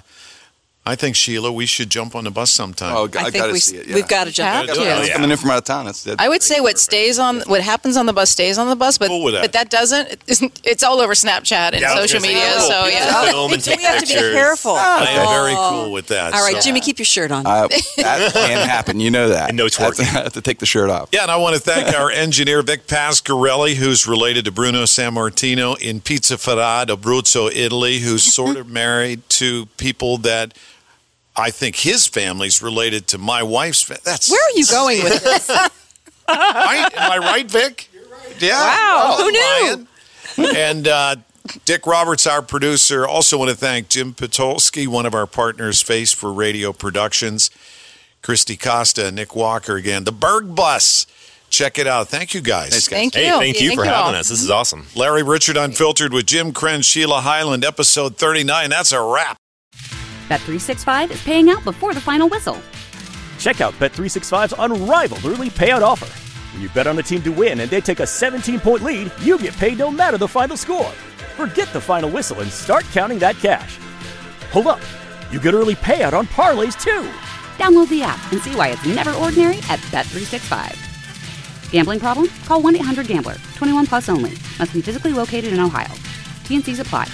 I think, Sheila, we should jump on the bus sometime. Oh, I, I think got to we, see it. Yeah. we've got to jump Have into to. it. I was Yeah. coming in from out of town. That's, that's I would say what stays on, what happens on the bus stays on the bus, but Cool with that. but that doesn't. It isn't, it's all over Snapchat and Yeah, I was social gonna say, media. oh, So people yeah. film and take We have to be pictures. careful. I am very cool with that. All right, so- Jimmy, keep your shirt on. Uh, that can happen. You know that. And no I have to- twerking. I have to take the shirt off. Yeah, and I want to thank our engineer, Vic Pasquarelli, who's related to Bruno Sammartino in Pizza Ferrata, Abruzzo, Italy, who's sort of married to people that I think his family's related to my wife's family. That's Where are you going with this? right? Am I right, Vic? Yeah. Wow. Oh, Who knew? Ryan. And uh, Dick Roberts, our producer. Also want to thank Jim Patolsky, one of our partners, Face for Radio Productions. Christy Costa, Nick Walker again. The Berg Bus. Check it out. Thank you, guys. Thanks, guys. Thank Hey, you. thank you Thank for you having all. us. This is awesome. Larry Richard Unfiltered with Jim Krenn, Sheila Highland, episode thirty-nine. That's a wrap. Bet three sixty-five is paying out before the final whistle. Check out Bet three sixty-five's unrivaled early payout offer. When you bet on a team to win and they take a seventeen-point lead, you get paid no matter the final score. Forget the final whistle and start counting that cash. Hold up. You get early payout on parlays, too. Download the app and see why it's never ordinary at Bet three sixty-five. Gambling problem? Call one eight hundred gambler. twenty-one plus only. Must be physically located in Ohio. T N Cs apply.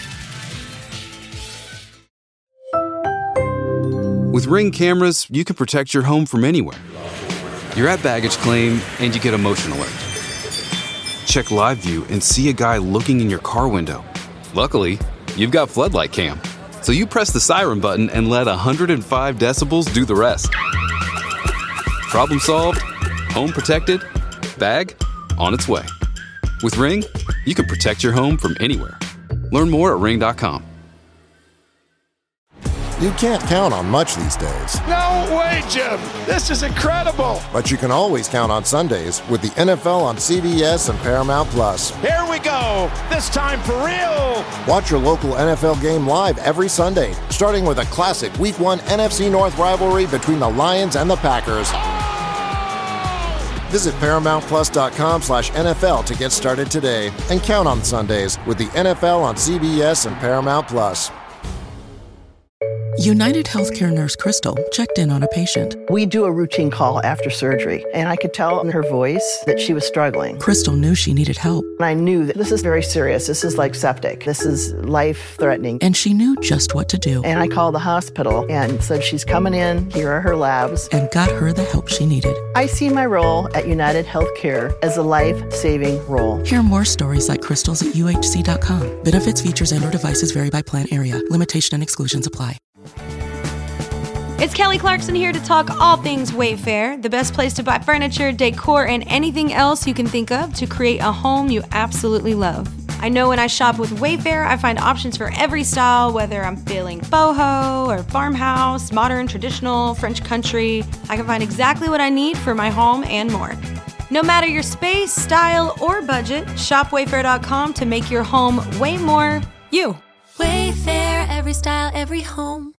With Ring cameras, you can protect your home from anywhere. You're at baggage claim and you get a motion alert. Check live view and see a guy looking in your car window. Luckily, you've got floodlight cam. So you press the siren button and let one hundred five decibels do the rest. Problem solved, home protected, bag on its way. With Ring, you can protect your home from anywhere. Learn more at ring dot com. You can't count on much these days. No way, Jim! This is incredible! But you can always count on Sundays with the N F L on C B S and Paramount Plus. Here we go! This time for real! Watch your local N F L game live every Sunday, starting with a classic Week one N F C North rivalry between the Lions and the Packers. Visit ParamountPlus.com slash NFL to get started today and count on Sundays with the N F L on C B S and Paramount Plus. United Healthcare nurse Crystal checked in on a patient. We do a routine call after surgery, and I could tell in her voice that she was struggling. Crystal knew she needed help. And I knew that this is very serious. This is like septic. This is life-threatening. And she knew just what to do. And I called the hospital and said, she's coming in. Here are her labs. And got her the help she needed. I see my role at United Healthcare as a life-saving role. Hear more stories like Crystal's at U H C dot com. Benefits, features, and or devices vary by plan area. Limitation and exclusions apply. It's Kelly Clarkson here to talk all things Wayfair, the best place to buy furniture, decor, and anything else you can think of to create a home you absolutely love. I know when I shop with Wayfair, I find options for every style, whether I'm feeling boho or farmhouse, modern, traditional, French country. I can find exactly what I need for my home and more. No matter your space, style, or budget, shop wayfair dot com to make your home way more you. Wayfair, every style, every home.